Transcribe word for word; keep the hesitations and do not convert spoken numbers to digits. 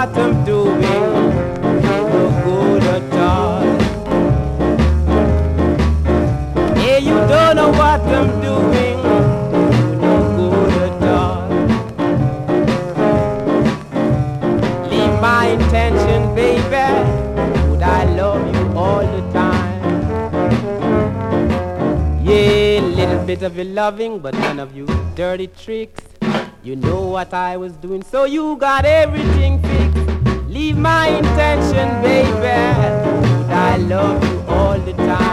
what I'm doing, no good at all. Hey, you don't know what I'm doing, no good at all. Leave my intention, baby, would I love you all the time? Yeah, little bit of your loving, but none of you dirty tricks. You know what I was doing, so you got everything fixed. Leave my intention, baby, would I love you all the time?